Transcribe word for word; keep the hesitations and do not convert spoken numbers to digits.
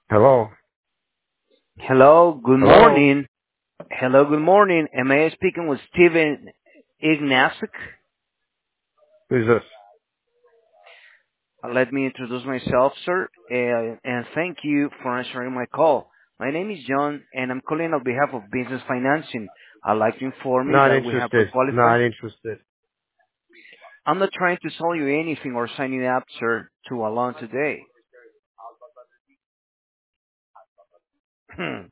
Hello. Hello, good Hello. morning. Hello, good morning. Am I speaking with Steven Ignasic? Who's this? Uh, Let me introduce myself, sir, uh, and thank you for answering my call. My name is John, and I'm calling on behalf of Business Financing. I'd like to inform you Not that we have interested. pre-qualified. Not interested. I'm not trying to sell you anything or sign you up, sir, to a loan today.